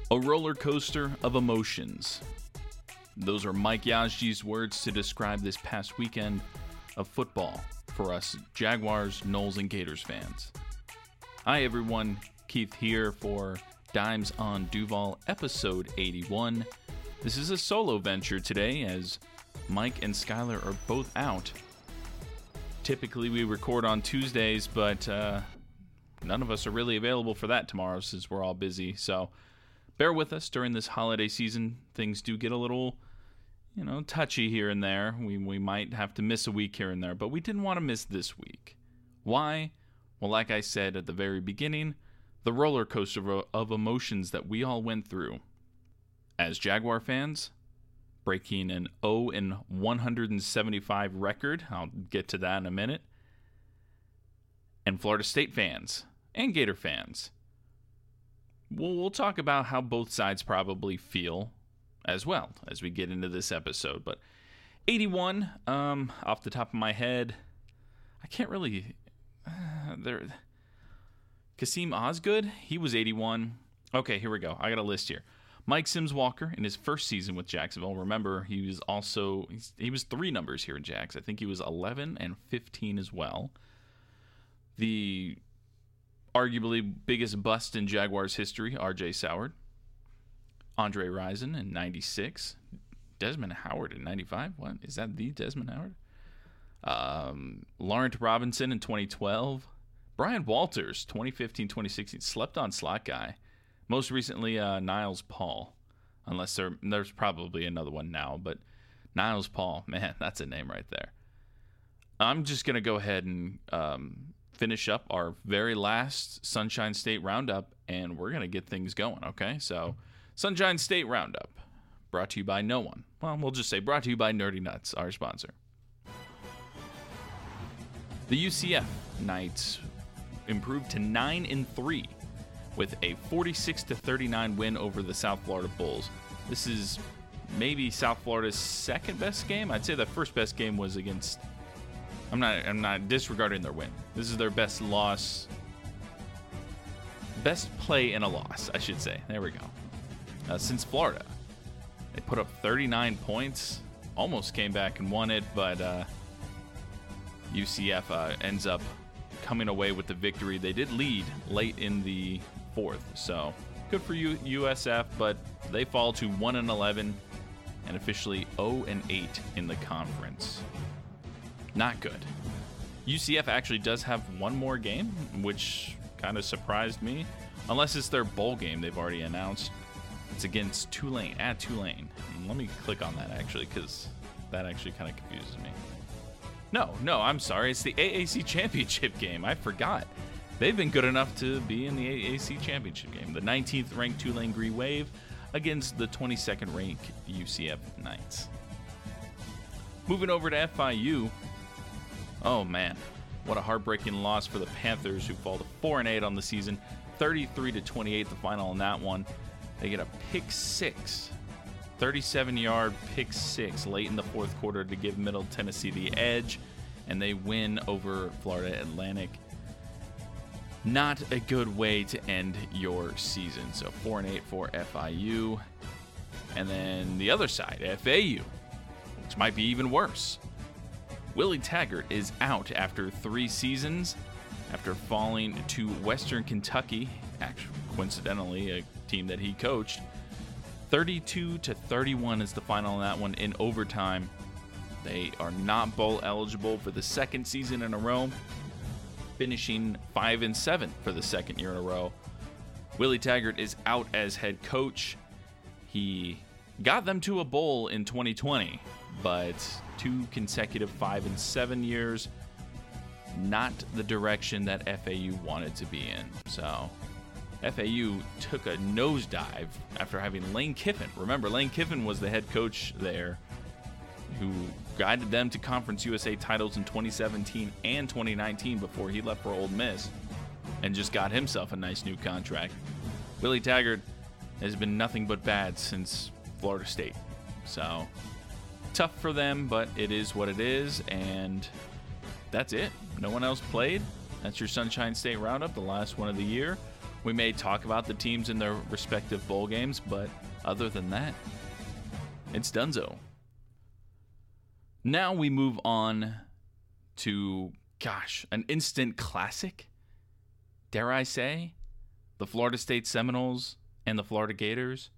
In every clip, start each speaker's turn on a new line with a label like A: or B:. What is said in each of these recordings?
A: A roller coaster of emotions. Those are Mike Yazji's words to describe this past weekend of football for us Jaguars, Noles, and Gators fans. Hi everyone, Keith here for Dimes on Duval, episode 81. This is a solo venture today as Mike and Skylar are both out. Typically we record on Tuesdays, but none of us are really available for that tomorrow since we're all busy. So bear with us during this holiday season. Things do get a little, touchy here and there. We might have to miss a week here and there, but we didn't want to miss this week. Why? Well, like I said at the very beginning, the roller coaster of emotions that we all went through. As Jaguar fans, breaking an 0-175 record. I'll get to that in a minute. And Florida State fans and Gator fans. We'll talk about how both sides probably feel as well as we get into this episode. But 81, off the top of my head, I can't really... Kasim Osgood, he was 81. Okay, here we go. I got a list here. Mike Sims-Walker in his first season with Jacksonville. Remember, he was three numbers here in Jags. I think he was 11 and 15 as well. The arguably biggest bust in Jaguars history, R.J. Soward. Andre Rison in 96. Desmond Howard in 95. What? Is that the Desmond Howard? Laurent Robinson in 2012. Brian Walters, 2015-2016. Slept-on slot guy. Most recently, Niles Paul. Unless there's probably another one now. But Niles Paul, man, that's a name right there. I'm just going to go ahead and finish up our very last Sunshine State Roundup, and we're going to get things going, okay? So, Sunshine State Roundup, brought to you by no one. Well, we'll just say brought to you by Nerdy Nuts, our sponsor. The UCF Knights improved to 9-3 with a 46-39 win over the South Florida Bulls. This is maybe South Florida's second best game. I'd say the first best game was against... I'm not disregarding their win. This is their best loss. Best play in a loss, I should say. There we go. Since Florida. They put up 39 points. Almost came back and won it, but UCF ends up coming away with the victory. They did lead late in the fourth, so good for USF, but they fall to 1-11 and officially 0-8 in the conference. Not good. UCF actually does have one more game, which kind of surprised me. Unless it's their bowl game they've already announced. It's against Tulane, at Tulane. Let me click on that, actually, because that actually kind of confuses me. No, I'm sorry. It's the AAC Championship game. I forgot. They've been good enough to be in the AAC Championship game. The 19th ranked Tulane Green Wave against the 22nd ranked UCF Knights. Moving over to FIU. Oh, man. What a heartbreaking loss for the Panthers, who fall to 4-8 on the season. 33-28, the final in that one. They get a pick six. 37-yard pick six late in the fourth quarter to give Middle Tennessee the edge. And they win over Florida Atlantic. Not a good way to end your season. So 4-8 for FIU. And then the other side, FAU, which might be even worse. Willie Taggart is out after 3 seasons after falling to Western Kentucky, actually, coincidentally, a team that he coached. 32-31 is the final in that one in overtime. They are not bowl eligible for the second season in a row, finishing 5-7 for the second year in a row. Willie Taggart is out as head coach. He got them to a bowl in 2020, but 2 consecutive 5-7 years, not the direction that FAU wanted to be in. So FAU took a nosedive after having Lane Kiffin. Remember, Lane Kiffin was the head coach there who guided them to Conference USA titles in 2017 and 2019 before he left for Ole Miss and just got himself a nice new contract. Willie Taggart has been nothing but bad since Florida State. So tough for them, but it is what it is, and that's it. No one else played. That's your Sunshine State Roundup, the last one of the year. We may talk about the teams in their respective bowl games, but other than that, it's donezo. Now we move on to, an instant classic, dare I say, the Florida State Seminoles and the Florida Gators.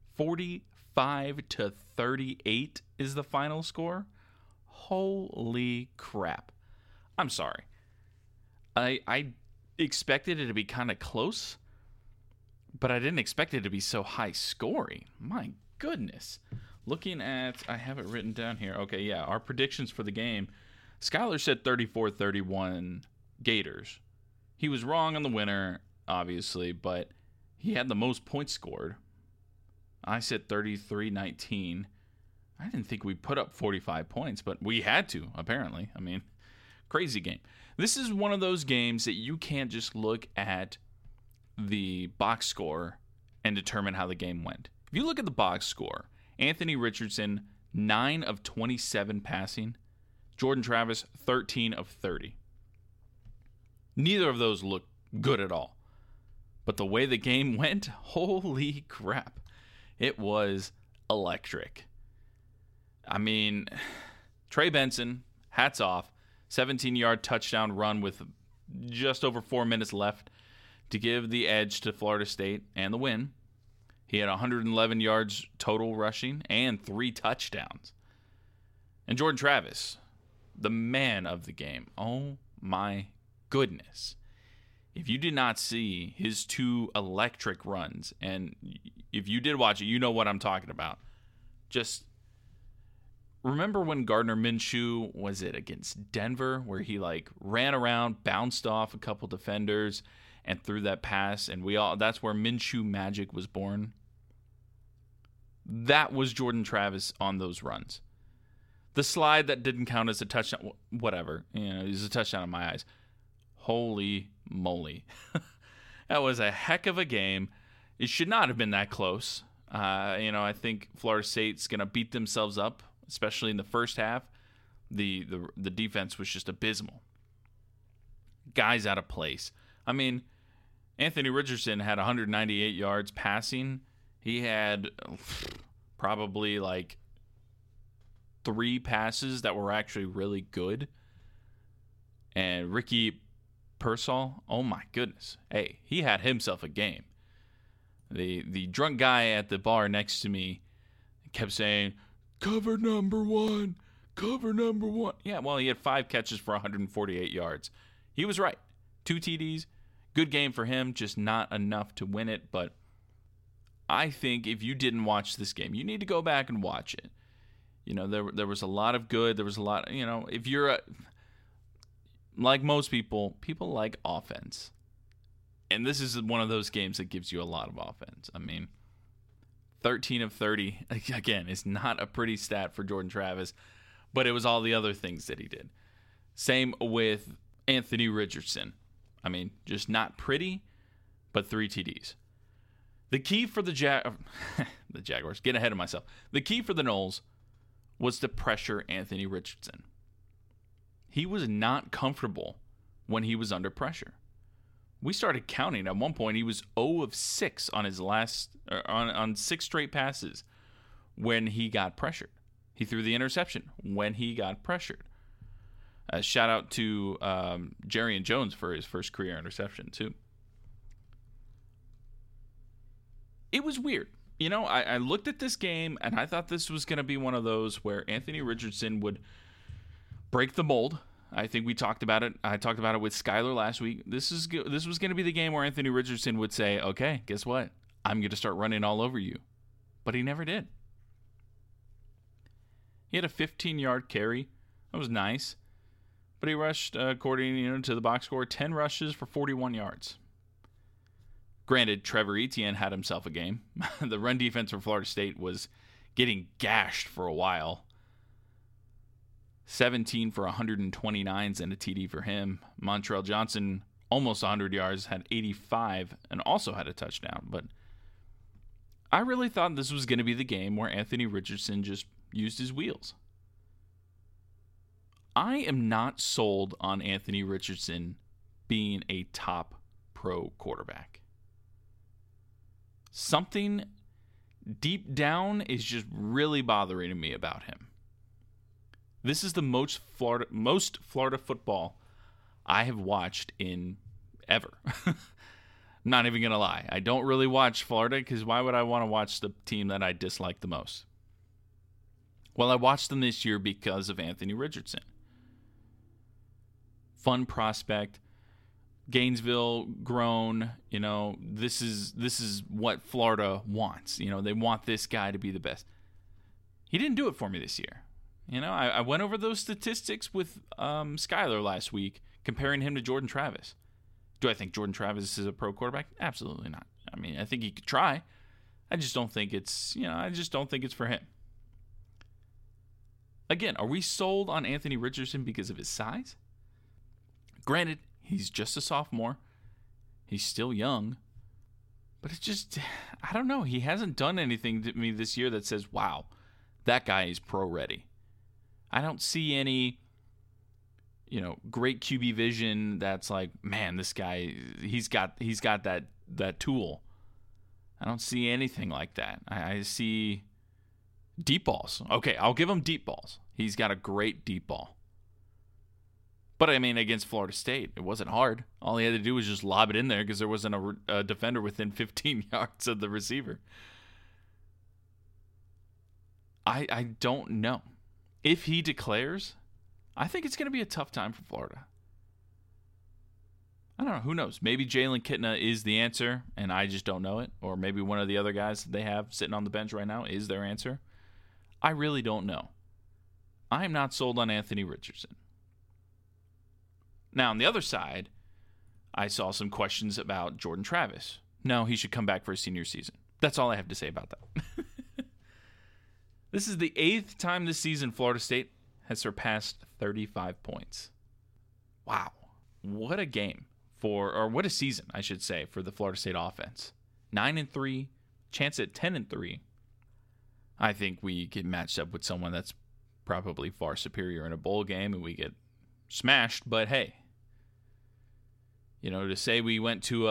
A: 45-38 is the final score. Holy crap. I'm sorry. I expected it to be kind of close, but I didn't expect it to be so high scoring. My goodness. Looking at, I have it written down here. Okay, yeah, our predictions for the game. Skylar said 34-31 Gators. He was wrong on the winner, obviously, but he had the most points scored. I said 33-19. I didn't think we put up 45 points, but we had to, apparently. I mean, crazy game. This is one of those games that you can't just look at the box score and determine how the game went. If you look at the box score, Anthony Richardson, 9 of 27 passing. Jordan Travis, 13 of 30. Neither of those look good at all. But the way the game went, holy crap. It was electric. I mean, Trey Benson, hats off. 17-yard touchdown run with just over 4 minutes left to give the edge to Florida State and the win. He had 111 yards total rushing and 3 touchdowns. And Jordan Travis, the man of the game. Oh my goodness. If you did not see his 2 electric runs, and if you did watch it, you know what I'm talking about. Just remember when Gardner Minshew, was it against Denver, where he ran around, bounced off a couple defenders, and threw that pass, and that's where Minshew magic was born. That was Jordan Travis on those runs. The slide that didn't count as a touchdown, whatever, it was a touchdown in my eyes. Holy moly. That was a heck of a game. It should not have been that close. I think Florida State's going to beat themselves up, especially in the first half. The defense was just abysmal. Guys out of place. I mean, Anthony Richardson had 198 yards passing. He had probably 3 passes that were actually really good. And Ricky Pearsall, oh my goodness. Hey, he had himself a game. The drunk guy at the bar next to me kept saying, cover number 1, cover number 1. Yeah, well, he had 5 catches for 148 yards. He was right. 2 TDs. Good game for him, just not enough to win it. But I think if you didn't watch this game, you need to go back and watch it. There was a lot of good. There was a lot, if you're like most people like offense. And this is one of those games that gives you a lot of offense. I mean, 13 of 30, again, is not a pretty stat for Jordan Travis, but it was all the other things that he did. Same with Anthony Richardson. I mean, just not pretty, but 3 TDs. The key for the Jaguars, getting ahead of myself. The key for the Noles was to pressure Anthony Richardson. He was not comfortable when he was under pressure. We started counting. At one point, he was 0 of 6 on his on 6 straight passes when he got pressured. He threw the interception when he got pressured. Shout out to Jerry and Jones for his first career interception, too. It was weird. I looked at this game, and I thought this was going to be one of those where Anthony Richardson would break the mold. I think we talked about it. I talked about it with Skylar last week. This was going to be the game where Anthony Richardson would say, okay, guess what? I'm going to start running all over you. But he never did. He had a 15-yard carry. That was nice. But he rushed, according to the box score, 10 rushes for 41 yards. Granted, Trevor Etienne had himself a game. The run defense for Florida State was getting gashed for a while. 17 for 129s and a TD for him. Montrell Johnson, almost 100 yards, had 85 and also had a touchdown. But I really thought this was going to be the game where Anthony Richardson just used his wheels. I am not sold on Anthony Richardson being a top pro quarterback. Something deep down is just really bothering me about him. This is the most Florida football I have watched in ever. I'm not even going to lie. I don't really watch Florida because why would I want to watch the team that I dislike the most? Well, I watched them this year because of Anthony Richardson. Fun prospect. Gainesville grown, this is what Florida wants. They want this guy to be the best. He didn't do it for me this year. I went over those statistics with Skyler last week, comparing him to Jordan Travis. Do I think Jordan Travis is a pro quarterback? Absolutely not. I mean, I think he could try. I just don't think it's for him. Again, are we sold on Anthony Richardson because of his size? Granted, he's just a sophomore. He's still young. But it's just, I don't know. He hasn't done anything to me this year that says, wow, that guy is pro ready. I don't see any, great QB vision that's like, man, this guy, he's got that tool. I don't see anything like that. I see deep balls. Okay, I'll give him deep balls. He's got a great deep ball. But, I mean, against Florida State, it wasn't hard. All he had to do was just lob it in there because there wasn't a defender within 15 yards of the receiver. I don't know. If he declares, I think it's going to be a tough time for Florida. I don't know. Who knows? Maybe Jalen Kitna is the answer, and I just don't know it. Or maybe one of the other guys that they have sitting on the bench right now is their answer. I really don't know. I am not sold on Anthony Richardson. Now, on the other side, I saw some questions about Jordan Travis. No, he should come back for his senior season. That's all I have to say about that. This is the 8th time this season Florida State has surpassed 35 points. Wow. What a game or what a season, I should say, for the Florida State offense. 9-3, chance at 10-3. I think we get matched up with someone that's probably far superior in a bowl game and we get smashed, but hey. To say we went to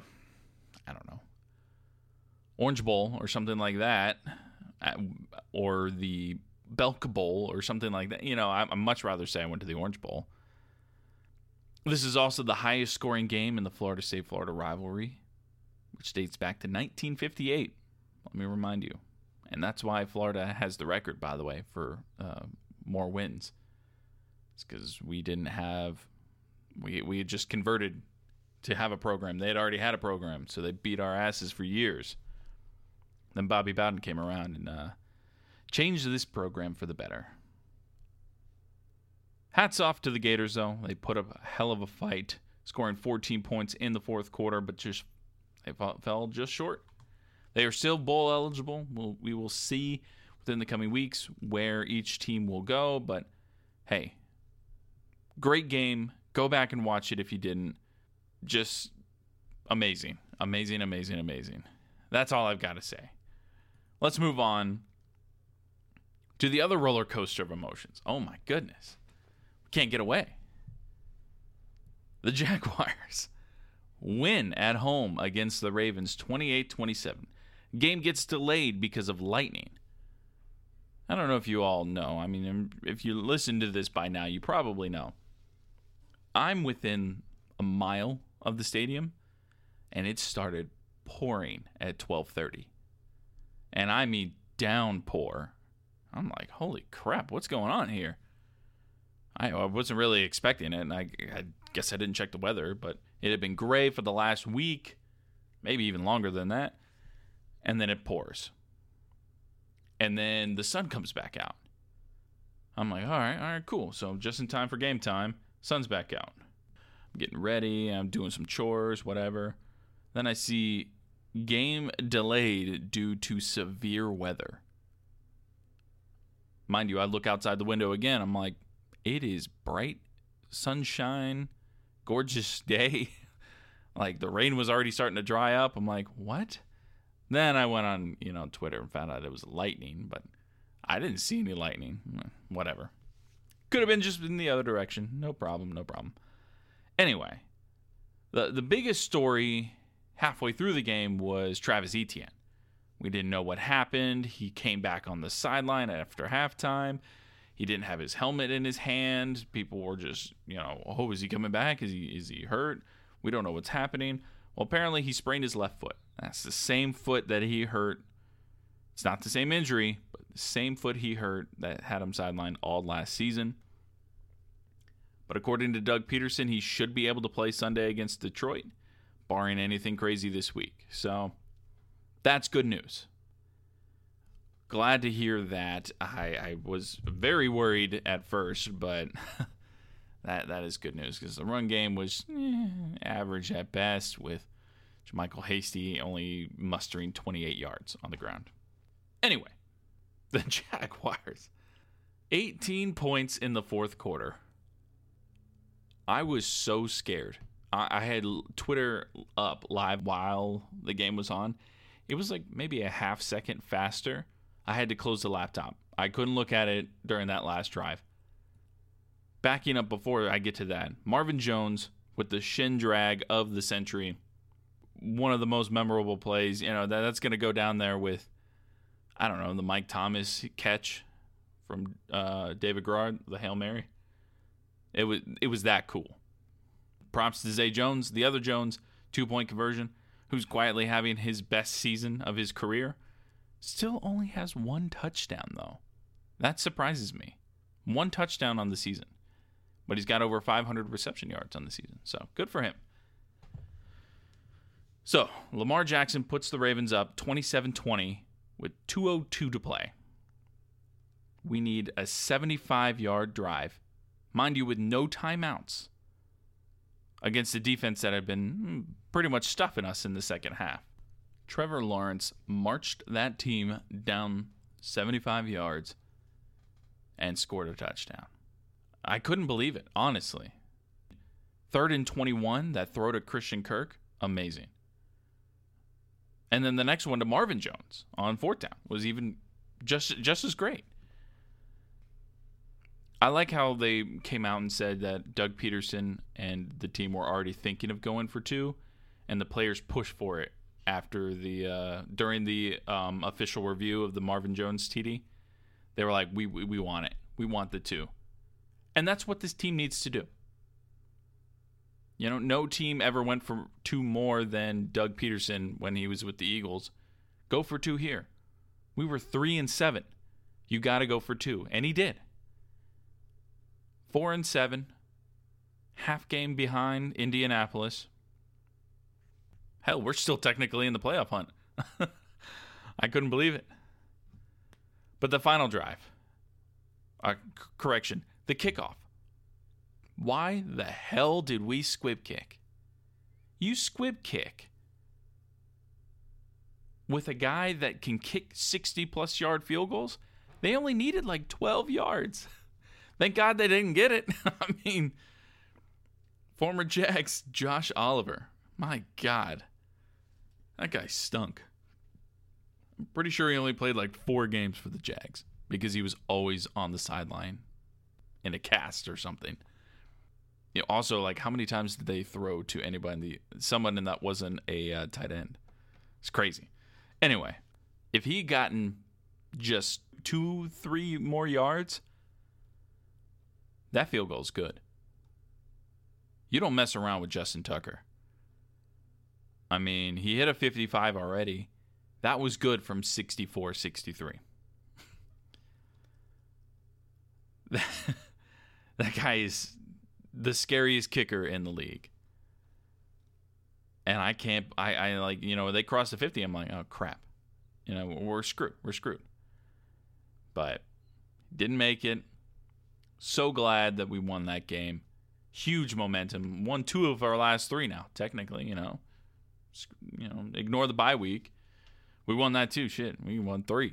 A: Orange Bowl or something like that, or the Belk Bowl or something like that, I'd much rather say I went to the Orange Bowl. This is also the highest scoring game in the Florida State-Florida rivalry, which dates back to 1958. Let me remind you. And that's why Florida has the record, by the way, for more wins. It's because we didn't have – we had just converted to have a program. They had already had a program, so they beat our asses for years. Then Bobby Bowden came around and changed this program for the better. Hats off to the Gators, though. They put up a hell of a fight, scoring 14 points in the fourth quarter, but they fell just short. They are still bowl eligible. We will see within the coming weeks where each team will go, but hey, great game. Go back and watch it if you didn't. Just amazing. Amazing, amazing, amazing. That's all I've got to say. Let's move on to the other roller coaster of emotions. Oh my goodness. Can't get away. The Jaguars win at home against the Ravens 28-27. Game gets delayed because of lightning. I don't know if you all know. I mean, if you listen to this by now, you probably know. I'm within a mile of the stadium, and it started pouring at 12:30. And I mean downpour. I'm like, holy crap, what's going on here? I wasn't really expecting it, and I guess I didn't check the weather, but it had been gray for the last week, maybe even longer than that, and then it pours. And then the sun comes back out. I'm like, all right, cool. So just in time for game time, sun's back out. I'm getting ready, I'm doing some chores, whatever. Then I see game delayed due to severe weather. Mind you, I look outside the window again, I'm like, it is bright, sunshine, gorgeous day. Like, the rain was already starting to dry up. I'm like, what? Then I went on, Twitter and found out it was lightning, but I didn't see any lightning. Whatever. Could have been just in the other direction. No problem. Anyway, the biggest story halfway through the game was Travis Etienne. We didn't know what happened. He came back on the sideline after halftime. He didn't have his helmet in his hand. People were just, oh, is he coming back? Is he hurt? We don't know what's happening. Well, apparently he sprained his left foot. That's the same foot that he hurt. It's not the same injury, but the same foot he hurt that had him sidelined all last season. But according to Doug Peterson, he should be able to play Sunday against Detroit, barring anything crazy this week. So that's good news. Glad to hear that. I was very worried at first, but that is good news because the run game was average at best, with JaMycal Hasty only mustering 28 yards on the ground. Anyway, the Jaguars, 18 points in the fourth quarter. I was so scared. I had Twitter up live while the game was on. It was like maybe a half second faster. I had to close the laptop. I couldn't look at it during that last drive. Backing up before I get to that, Marvin Jones with the shin drag of the century. One of the most memorable plays. That's going to go down there with, I don't know, the Mike Thomas catch from David Garrard, the Hail Mary. It was that cool. Props to Zay Jones, the other Jones, 2-point conversion, who's quietly having his best season of his career. Still only has one touchdown, though. That surprises me. One touchdown on the season. But he's got over 500 reception yards on the season. So, good for him. So, Lamar Jackson puts the Ravens up 27-20 with 2:02 to play. We need a 75-yard drive. Mind you, with no timeouts. Against a defense that had been pretty much stuffing us in the second half. Trevor Lawrence marched that team down 75 yards and scored a touchdown. I couldn't believe it, honestly. 3rd and 21, that throw to Christian Kirk, amazing. And then the next one to Marvin Jones on 4th down was even just as great. I like how they came out and said that Doug Peterson and the team were already thinking of going for 2, and the players pushed for it after during the official review of the Marvin Jones TD. They were like, we want it. We want the 2. And that's what this team needs to do. No team ever went for 2 more than Doug Peterson when he was with the Eagles. Go for 2 here. We were 3-7. You got to go for 2. And he did. 4-7. Half game behind Indianapolis. Hell, we're still technically in the playoff hunt. I couldn't believe it. But the final drive. Correction. The kickoff. Why the hell did we squib kick? You squib kick with a guy that can kick 60-plus yard field goals? They only needed like 12 yards. Thank God they didn't get it. I mean, former Jags Josh Oliver. My God. That guy stunk. I'm pretty sure he only played like 4 games for the Jags because he was always on the sideline in a cast or something. Also, like, how many times did they throw to anybody, someone that wasn't a tight end? It's crazy. Anyway, if he gotten just 2-3 more yards, that field goal is good. You don't mess around with Justin Tucker. I mean, he hit a 55 already. That was good from 64-63. That guy is the scariest kicker in the league. And I like, they crossed the 50. I'm like, oh, crap. We're screwed. But didn't make it. So glad that we won that game. Huge momentum. Won 2 of our last 3 now, technically, ignore the bye week. We won that too. Shit, we won 3.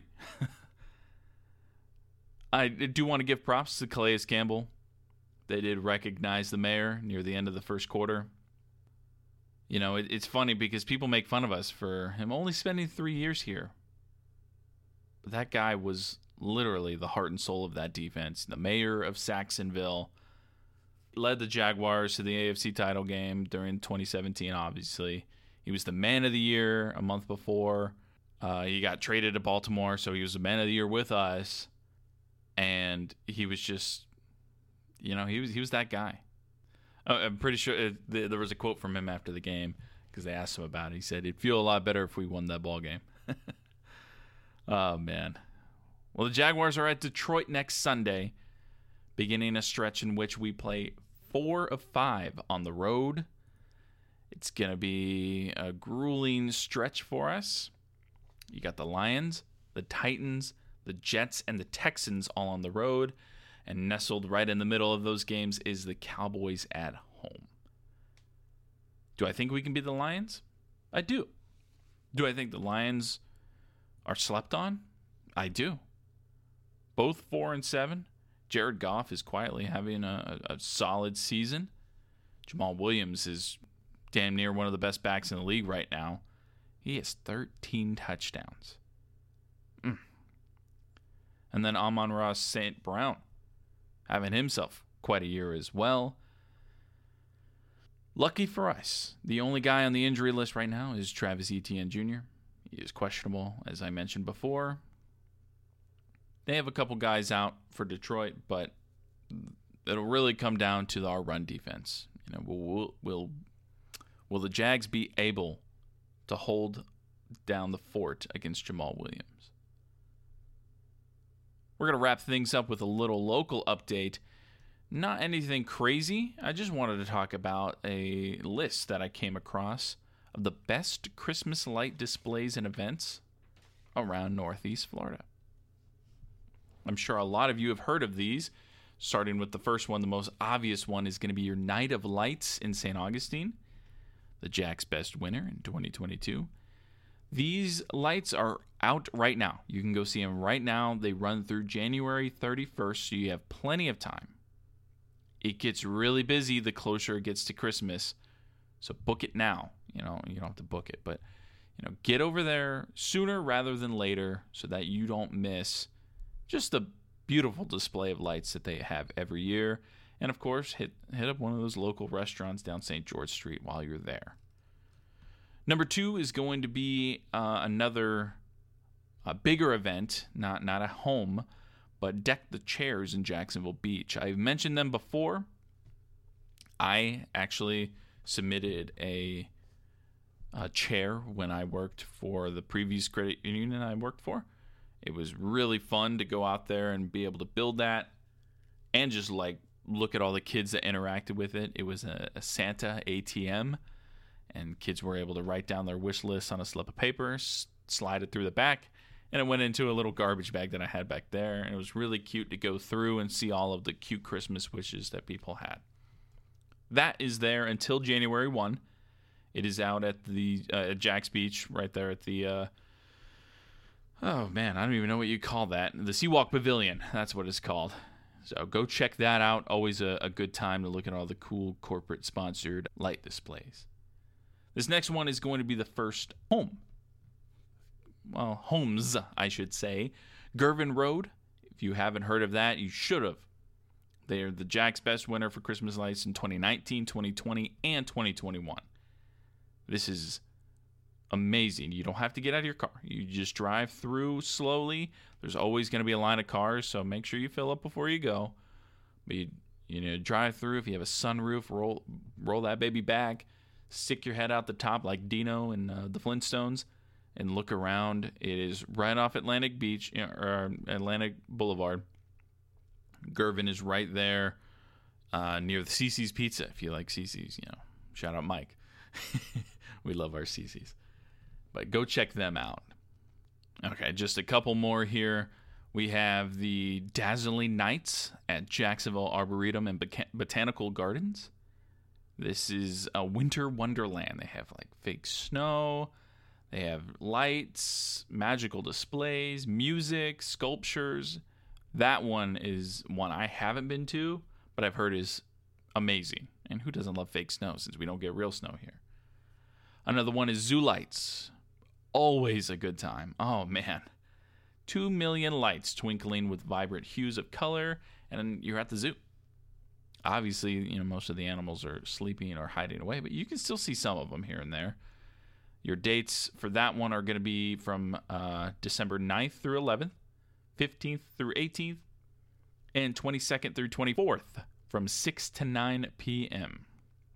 A: I do want to give props to Calais Campbell. They did recognize the mayor near the end of the first quarter. It's funny because people make fun of us for him only spending 3 years here. But that guy was literally the heart and soul of that defense. The mayor of Saxonville. Led the Jaguars to the AFC title game during 2017, obviously. He was the man of the year a month before. He got traded to Baltimore, so he was the man of the year with us. And he was just, he was that guy. I'm pretty sure there was a quote from him after the game because they asked him about it. He said, "It'd feel a lot better if we won that ball game." Oh, man. Well, the Jaguars are at Detroit next Sunday, beginning a stretch in which we play 4 of 5 on the road. It's going to be a grueling stretch for us. You got the Lions, the Titans, the Jets, and the Texans all on the road. And nestled right in the middle of those games is the Cowboys at home. Do I think we can beat the Lions? I do. Do I think the Lions are slept on? I do. Both 4-7. Jared Goff is quietly having a solid season. Jamal Williams is damn near one of the best backs in the league right now. He has 13 touchdowns. And then Amon-Ra St. Brown having himself quite a year as well. Lucky for us, the only guy on the injury list right now is Travis Etienne Jr. He is questionable, as I mentioned before. They have a couple guys out for Detroit, but it'll really come down to our run defense. Will the Jags be able to hold down the fort against Jamal Williams? We're going to wrap things up with a little local update. Not anything crazy. I just wanted to talk about a list that I came across of the best Christmas light displays and events around Northeast Florida. I'm sure a lot of you have heard of these. Starting with the first one, the most obvious one is going to be your Night of Lights in St. Augustine, the Jack's Best winner in 2022. These lights are out right now. You can go see them right now. They run through January 31st, so you have plenty of time. It gets really busy the closer it gets to Christmas, so book it now. You don't have to book it, but get over there sooner rather than later so that you don't miss just the beautiful display of lights that they have every year. And of course, hit up one of those local restaurants down St. George Street while you're there. Number 2 is going to be another bigger event, not at home, but Deck the Chairs in Jacksonville Beach. I've mentioned them before. I actually submitted a chair when I worked for the previous credit union I worked for. It was really fun to go out there and be able to build that and just look at all the kids that interacted with it. It was a Santa ATM, and kids were able to write down their wish list on a slip of paper, slide it through the back, and it went into a little garbage bag that I had back there. And it was really cute to go through and see all of the cute Christmas wishes that people had. That is there until January 1. It is out at the Jack's Beach, right there at the, oh man, I don't even know what you call that. The Seawalk Pavilion, that's what it's called. So go check that out. Always a good time to look at all the cool corporate-sponsored light displays. This next one is going to be the first home. Well, homes, I should say. Girvan Road. If you haven't heard of that, you should have. They are the Jack's Best winner for Christmas lights in 2019, 2020, and 2021. This is amazing. You don't have to get out of your car. You just drive through slowly. There's always going to be a line of cars, so make sure you fill up before you go. But you drive through. If you have a sunroof, roll that baby back. Stick your head out the top like Dino and the Flintstones and look around. It is right off Atlantic Beach, or Atlantic Boulevard. Girvan is right there near the CiCi's Pizza. If you like CiCi's, shout out Mike. We love our CiCi's. But go check them out. Okay, just a couple more here. We have the Dazzling Nights at Jacksonville Arboretum and Botanical Gardens. This is a winter wonderland. They have fake snow. They have lights, magical displays, music, sculptures. That one is one I haven't been to, but I've heard is amazing. And who doesn't love fake snow since we don't get real snow here? Another one is Zoo Lights. Always a good time. Oh, man. 2 million lights twinkling with vibrant hues of color, and you're at the zoo. Obviously, most of the animals are sleeping or hiding away, but you can still see some of them here and there. Your dates for that one are going to be from December 9th through 11th, 15th through 18th, and 22nd through 24th from 6 to 9 p.m.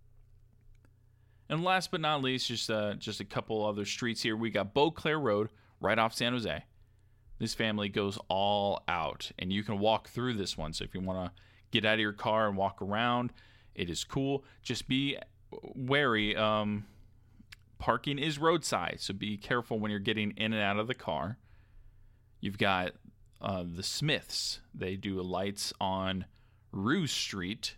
A: And last but not least, just a couple other streets here. We got Beauclair Road right off San Jose. This family goes all out, and you can walk through this one. So if you want to get out of your car and walk around, it is cool. Just be wary. Parking is roadside, so be careful when you're getting in and out of the car. You've got the Smiths. They do lights on Rue Street,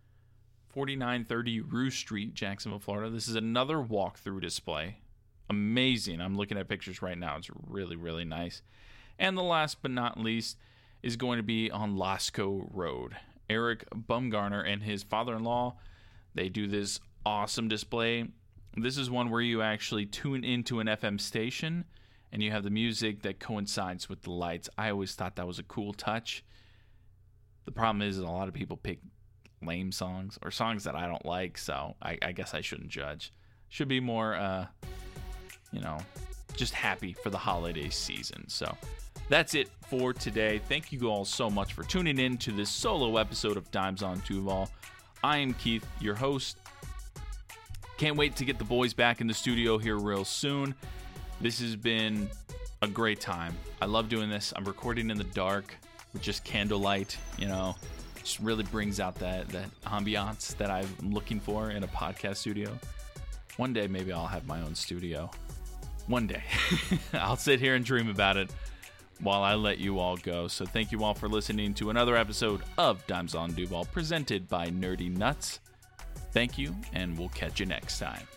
A: 4930 Rue Street, Jacksonville, Florida. This is another walkthrough display. Amazing. I'm looking at pictures right now. It's really, really nice. And the last but not least is going to be on Lasco Road. Eric Bumgarner and his father-in-law, they do this awesome display. This is one where you actually tune into an FM station and you have the music that coincides with the lights. I always thought that was a cool touch. The problem is a lot of people pick lame songs or songs that I don't like, so I guess I shouldn't judge. Should be more, just happy for the holiday season. So that's it for today. Thank you all so much for tuning in to this solo episode of Dimes on Duval. I am Keith, your host. Can't wait to get the boys back in the studio here real soon. This has been a great time. I love doing this. I'm recording in the dark with just candlelight, just really brings out that ambiance that I'm looking for in a podcast studio. One day, maybe I'll have my own studio. One day. I'll sit here and dream about it while I let you all go. So thank you all for listening to another episode of Dimes on Duval, presented by Nerdy Nuts. Thank you, and we'll catch you next time.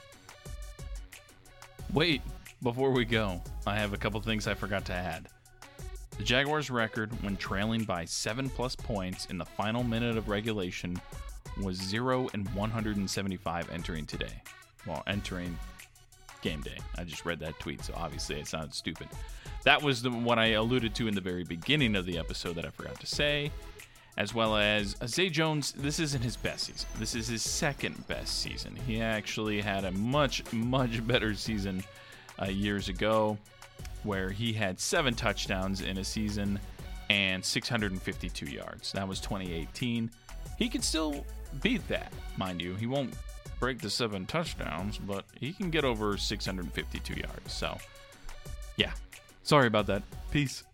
A: Wait, before we go, I have a couple things I forgot to add. The Jaguars' record when trailing by 7+ points in the final minute of regulation was 0-175 entering today. Well, entering game day. I just read that tweet, so obviously it sounds stupid. That was what I alluded to in the very beginning of the episode that I forgot to say. As well as Zay Jones, this isn't his best season. This is his second best season. He actually had a much, much better season years ago, where he had 7 touchdowns in a season and 652 yards. That was 2018. He could still beat that, mind you. He won't break the 7 touchdowns, but he can get over 652 yards. So, yeah. Sorry about that. Peace.